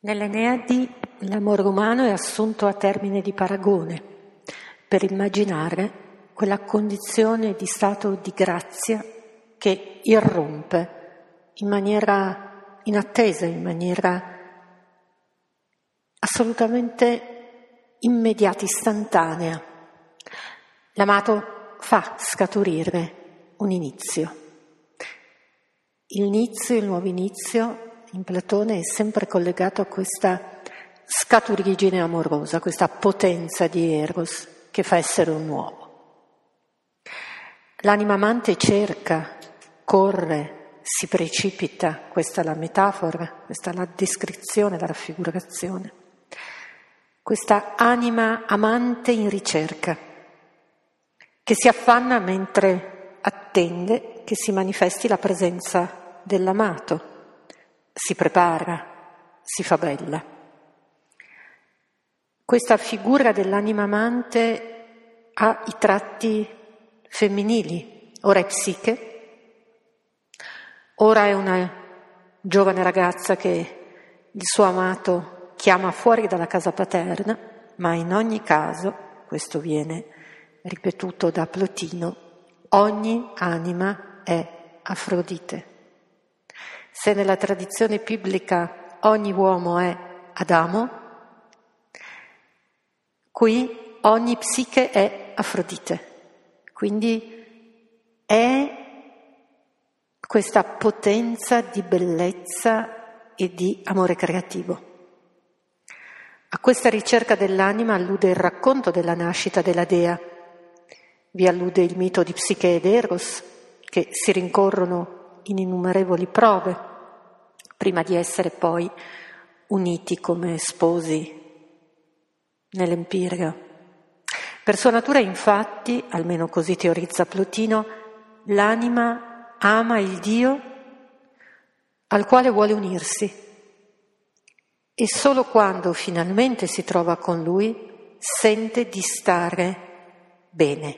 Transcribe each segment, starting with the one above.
Nell'Eneadi l'amore umano è assunto a termine di paragone per immaginare quella condizione di stato di grazia che irrompe in maniera inattesa, in maniera assolutamente immediata, istantanea. L'amato fa scaturire un inizio. Il nuovo inizio, in Platone è sempre collegato a questa scaturigine amorosa, questa potenza di Eros che fa essere un nuovo. L'anima amante cerca, corre, si precipita, questa è la metafora, questa è la descrizione, la raffigurazione. Questa anima amante in ricerca, che si affanna mentre attende che si manifesti la presenza dell'amato. Si prepara, si fa bella. Questa figura dell'anima amante ha i tratti femminili. Ora è Psiche, ora è una giovane ragazza che il suo amato chiama fuori dalla casa paterna, ma in ogni caso, questo viene ripetuto da Plotino, ogni anima è Afrodite. Se nella tradizione biblica ogni uomo è Adamo, qui ogni psiche è Afrodite. Quindi è questa potenza di bellezza e di amore creativo. A questa ricerca dell'anima allude il racconto della nascita della dea. Vi allude il mito di Psiche ed Eros, che si rincorrono in innumerevoli prove, prima di essere poi uniti come sposi nell'Empireo. Per sua natura, infatti, almeno così teorizza Plotino, l'anima ama il Dio al quale vuole unirsi e solo quando finalmente si trova con Lui sente di stare bene.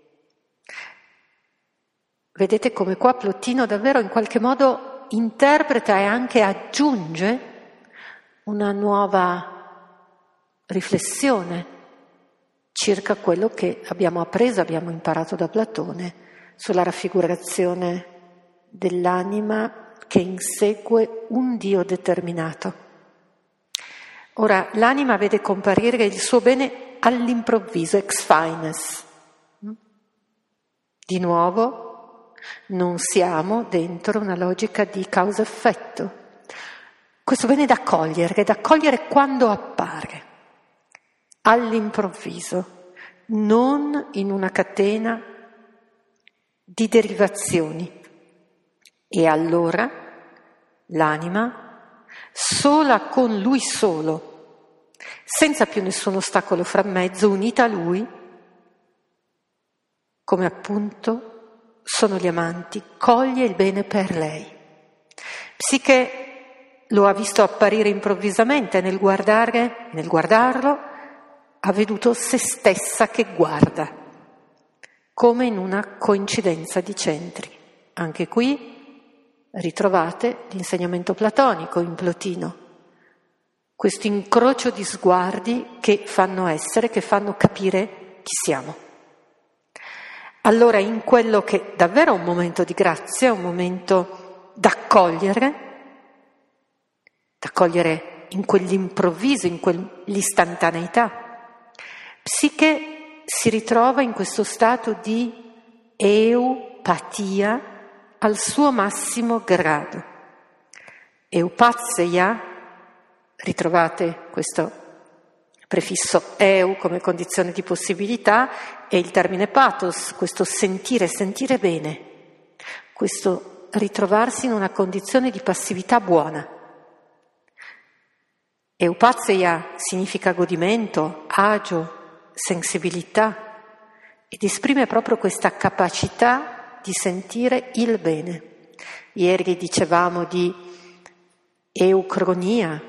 Vedete come qua Plotino davvero in qualche modo interpreta e anche aggiunge una nuova riflessione circa quello che abbiamo appreso, abbiamo imparato da Platone sulla raffigurazione dell'anima che insegue un Dio determinato. Ora, l'anima vede comparire il suo bene all'improvviso, ex fines. Di nuovo, non siamo dentro una logica di causa-effetto. Questo bene è da cogliere quando appare, all'improvviso, non in una catena di derivazioni. E allora l'anima, sola con lui solo, senza più nessun ostacolo fra mezzo, unita a lui, come appunto sono gli amanti, coglie il bene per lei. Psiche lo ha visto apparire improvvisamente, nel guardarlo ha veduto se stessa che guarda, come in una coincidenza di centri. Anche qui ritrovate l'insegnamento platonico in Plotino, questo incrocio di sguardi che fanno capire chi siamo. Allora in quello che davvero è un momento di grazia, un momento da cogliere in quell'improvviso, in quell'istantaneità, Psiche si ritrova in questo stato di eupatia al suo massimo grado. Eupatseia, ritrovate questo prefisso eu come condizione di possibilità, e il termine pathos, questo sentire bene, questo ritrovarsi in una condizione di passività buona. Eupatseia significa godimento, agio, sensibilità, ed esprime proprio questa capacità di sentire il bene. Ieri dicevamo di eucronia,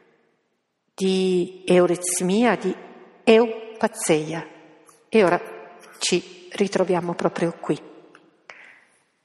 di eurizmia, di eupatseia. E ora ci ritroviamo proprio qui.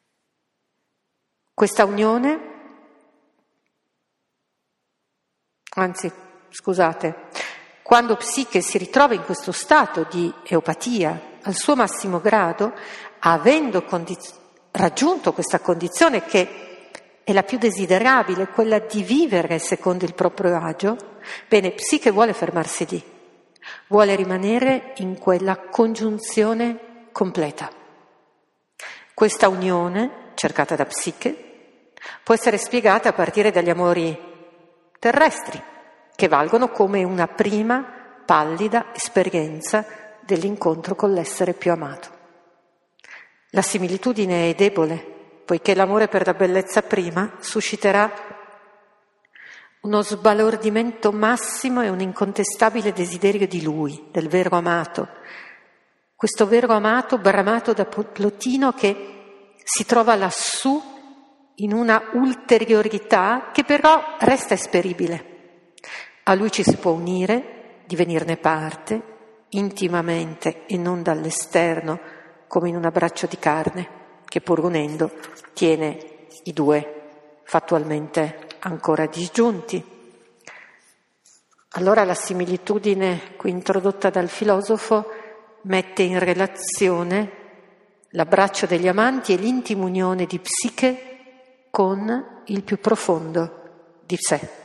Questa unione Anzi, scusate, quando Psiche si ritrova in questo stato di eupatia al suo massimo grado, avendo raggiunto questa condizione che è la più desiderabile, quella di vivere secondo il proprio agio, bene, Psiche vuole fermarsi lì, vuole rimanere in quella congiunzione completa. Questa unione, cercata da Psiche, può essere spiegata a partire dagli amori terrestri, che valgono come una prima pallida esperienza dell'incontro con l'essere più amato. La similitudine è debole, poiché l'amore per la bellezza prima susciterà uno sbalordimento massimo e un incontestabile desiderio di lui, del vero amato. Questo vero amato bramato da Plotino che si trova lassù in una ulteriorità che però resta esperibile. A lui ci si può unire, divenirne parte, intimamente e non dall'esterno, come in un abbraccio di carne, che pur unendo tiene i due fattualmente ancora disgiunti. Allora la similitudine qui introdotta dal filosofo mette in relazione l'abbraccio degli amanti e l'intima unione di Psiche con il più profondo di sé.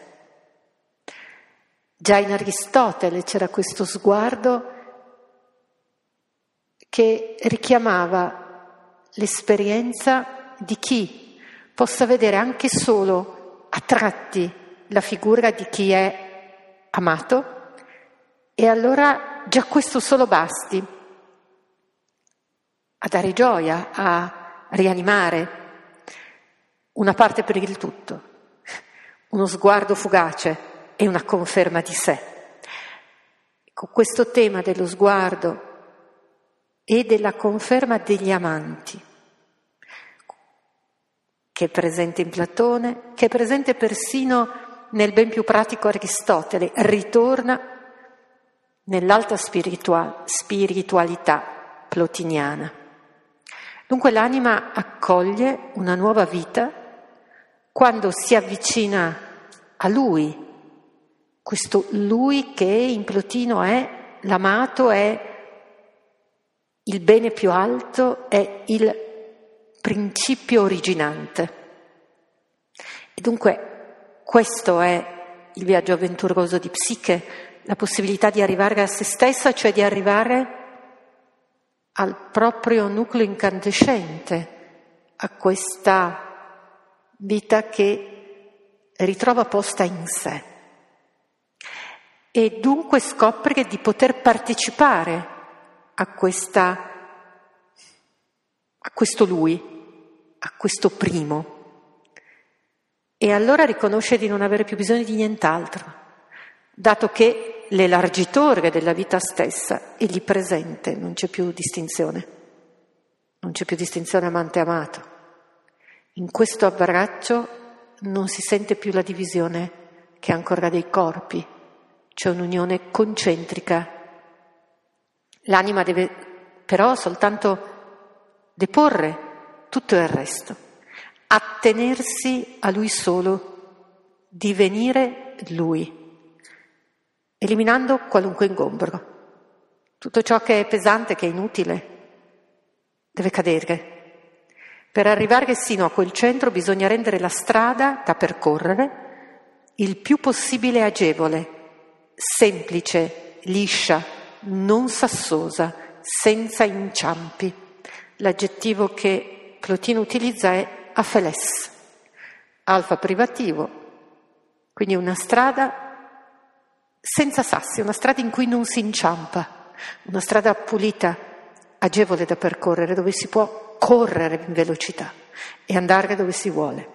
Già in Aristotele c'era questo sguardo che richiamava l'esperienza di chi possa vedere anche solo a tratti la figura di chi è amato, e allora già questo solo basti a dare gioia, a rianimare una parte per il tutto, uno sguardo fugace e una conferma di sé. Con questo tema dello sguardo e della conferma degli amanti, che è presente in Platone, che è presente persino nel ben più pratico Aristotele, ritorna nell'alta spiritualità plotiniana. Dunque l'anima accoglie una nuova vita quando si avvicina a lui, questo lui che in Plotino è l'amato, è il bene più alto, è il principio originante. E dunque questo è il viaggio avventuroso di Psiche, la possibilità di arrivare a se stessa, cioè di arrivare al proprio nucleo incandescente, a questa vita che ritrova posta in sé. E dunque scopre di poter partecipare a questo lui, a questo primo. E allora riconosce di non avere più bisogno di nient'altro, dato che l'elargitore della vita stessa è lì presente, non c'è più distinzione amante-amato. In questo abbraccio non si sente più la divisione che è ancora dei corpi, c'è un'unione concentrica. L'anima deve però soltanto deporre tutto il resto, attenersi a lui solo, divenire lui, eliminando qualunque ingombro. Tutto ciò che è pesante, che è inutile, deve cadere. Per arrivare sino a quel centro bisogna rendere la strada da percorrere il più possibile agevole, semplice, liscia, non sassosa, senza inciampi. L'aggettivo che Plotino utilizza è apheles, alfa privativo, quindi una strada senza sassi, una strada in cui non si inciampa, una strada pulita, agevole da percorrere, dove si può correre in velocità e andare dove si vuole.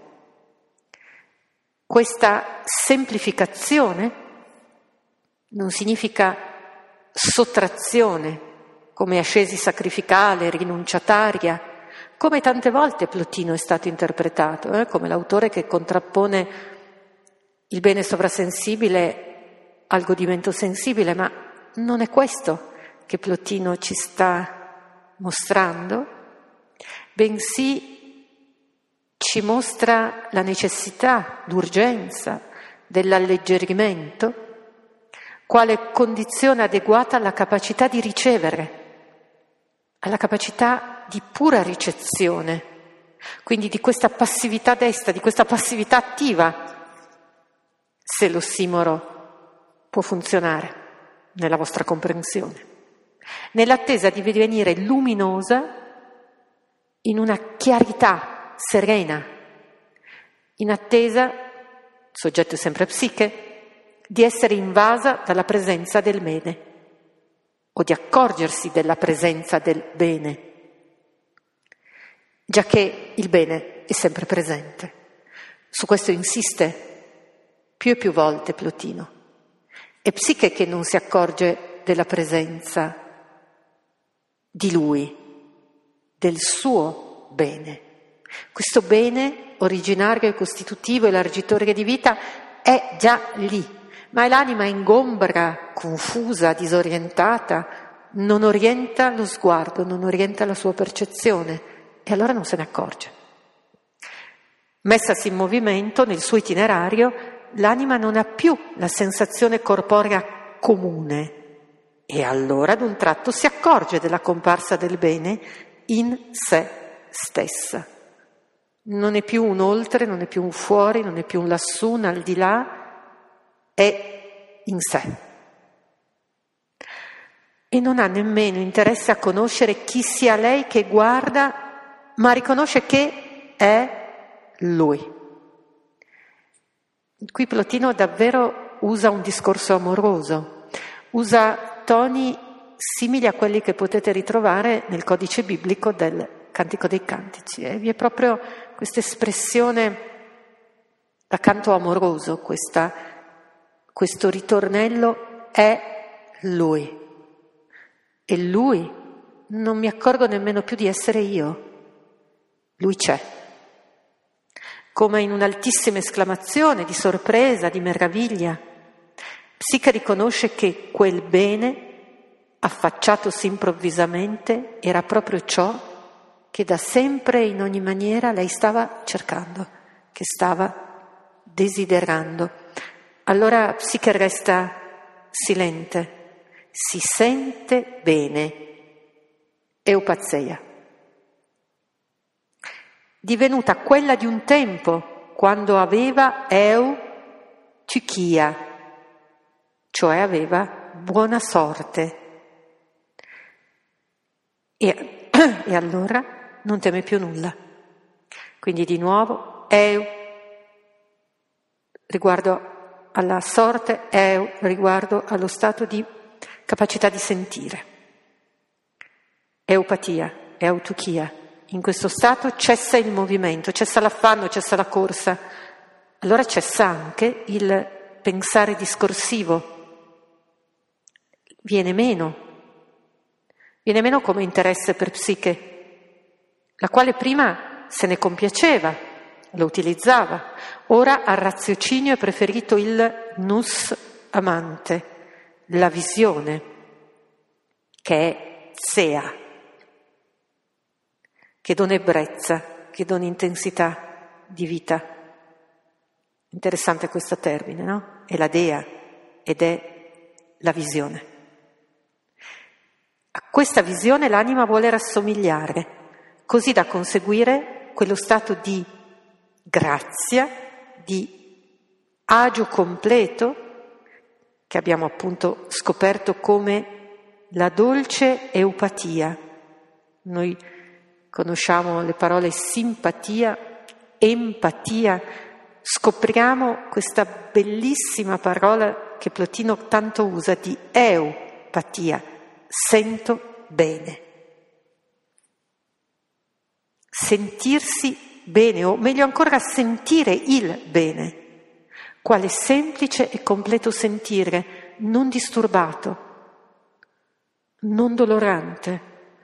Questa semplificazione non significa sottrazione, come ascesi sacrificale, rinunciataria, come tante volte Plotino è stato interpretato, come l'autore che contrappone il bene sovrasensibile al godimento sensibile, ma non è questo che Plotino ci sta mostrando, bensì ci mostra la necessità, l'urgenza dell'alleggerimento, quale condizione adeguata alla capacità di ricevere, alla capacità di pura ricezione, quindi di questa passività destra, di questa passività attiva, se l'ossimoro può funzionare nella vostra comprensione, nell'attesa di divenire luminosa in una chiarità serena, in attesa, soggetto è sempre psiche, di essere invasa dalla presenza del bene o di accorgersi della presenza del bene, già che il bene è sempre presente. Su questo insiste più e più volte Plotino. È Psiche che non si accorge della presenza di lui, del suo bene. Questo bene originario e costitutivo, elargitore di vita, è già lì, ma è l'anima ingombra, confusa, disorientata, non orienta lo sguardo, non orienta la sua percezione e allora non se ne accorge. Messasi in movimento nel suo itinerario, l'anima non ha più la sensazione corporea comune e allora ad un tratto si accorge della comparsa del bene in sé stessa. Non è più un oltre, non è più un fuori, non è più un lassù, un al di là, è in sé. E non ha nemmeno interesse a conoscere chi sia lei che guarda, ma riconosce che è lui. Qui Plotino davvero usa un discorso amoroso, usa toni simili a quelli che potete ritrovare nel codice biblico del Cantico dei Cantici. Vi è proprio questa espressione da canto amoroso, questo ritornello è lui. E lui non mi accorgo nemmeno più di essere io. Lui c'è. Come in un'altissima esclamazione di sorpresa, di meraviglia, Psiche riconosce che quel bene, affacciatosi improvvisamente, era proprio ciò che da sempre e in ogni maniera lei stava cercando, che stava desiderando. Allora Psiche resta silente, si sente bene, eupazeia, divenuta quella di un tempo quando aveva eutychia, cioè aveva buona sorte. E allora non teme più nulla. Quindi di nuovo riguardo alla sorte, riguardo allo stato di capacità di sentire. Eupatia, eutychia. In questo stato cessa il movimento, cessa l'affanno, cessa la corsa. Allora cessa anche il pensare discorsivo. Viene meno come interesse per Psiche, la quale prima se ne compiaceva, lo utilizzava, ora al raziocinio è preferito il nous amante, la visione, che è sea, che dona ebbrezza, che dona intensità di vita. Interessante questo termine, no? È la dea ed è la visione. A questa visione l'anima vuole rassomigliare, così da conseguire quello stato di grazia, di agio completo, che abbiamo appunto scoperto come la dolce eupatia. Noi conosciamo le parole simpatia, empatia, scopriamo questa bellissima parola che Plotino tanto usa di eupatia, sento bene. Sentirsi bene, o meglio ancora sentire il bene, quale semplice e completo sentire, non disturbato, non dolorante,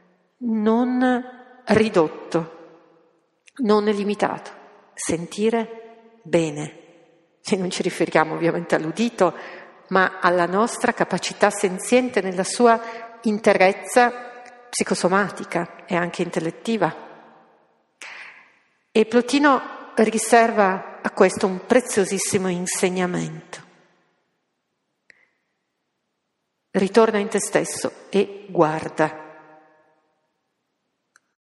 non ridotto, non limitato. Sentire bene. E non ci riferiamo ovviamente all'udito, ma alla nostra capacità senziente nella sua interezza psicosomatica e anche intellettiva. E Plotino riserva a questo un preziosissimo insegnamento. Ritorna in te stesso e guarda.